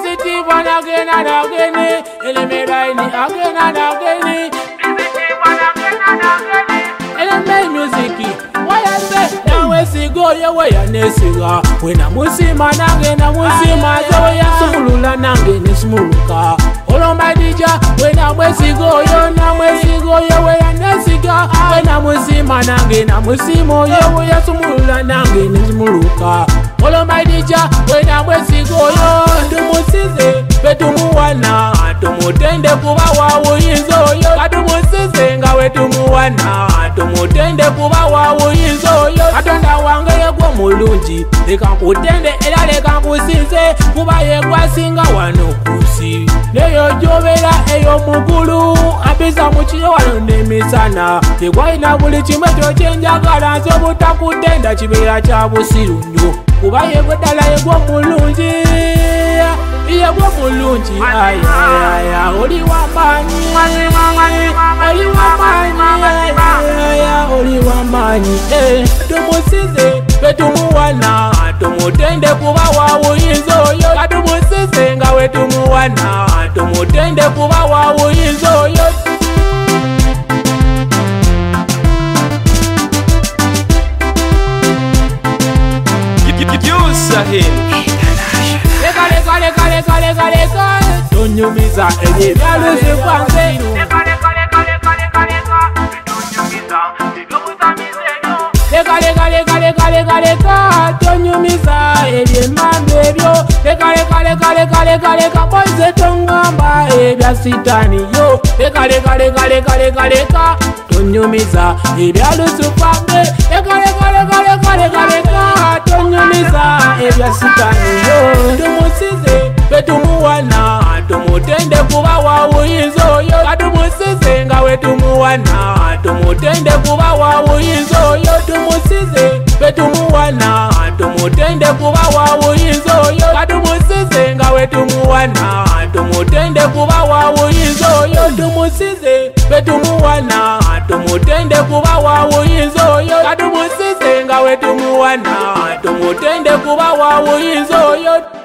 positive one again and again. Elemeraini again and again. Positive one again and again. Element music. Why I say now we see go your way and nesiga. When I musima nange na musima zo ya sumulula nange nismuluka. Olo my DJ when I we go yo na we go your way and nesiga. When I musima nange na musimo yo way sumulula nange nismuluka. Olo my DJ when I we go yo tumusize betumuwana tumutende kuba wawo yinzo yo katumusize ngawe tumuwana tumutende kuba wawo yinzo yo Katonda wange yegwa mulungi leka nkutende era leka nkusinze kuba yegwasinga wano kusi neyo jobera eyo mugulu apisa mukiyo wano nemisana tegwalina buli kimwe kyokyenjagala nze obutakutenda kibeera kya busiru nnyo kuba yegwe ddala yegwa mulungi yegwa mulungi ayaya oli wamaanyi oli wamaanyi oli wamaanyi tumusize betumuwana tumutende kuba wawuyinza oyo katumusize nga wetumuwana tumutende kuba wawuyinza oyo leka tonyumiza ebyaluzi kwanze leka tonyumiza ebyemmandu ebyo leka boize tongamba ebya sitani yo leka tonyumiza ebyaluzi kwanze leka tonyumiza ebya sitani yo tumusize betumuwana tumutende kuba wawuyinza oyo katumusize nga wetumuwana tumutende kuba wawuyinza oyo tumusize betumuwana tumutende kuba wawuyinza oyo katumusize nga wetumuwana tumutende kuba wawuyinza oyo tumusize betumuwana tumutende kuba wawuyinza oyo katumusize nga wetumuwana tumutende kuba wawuyinza oyo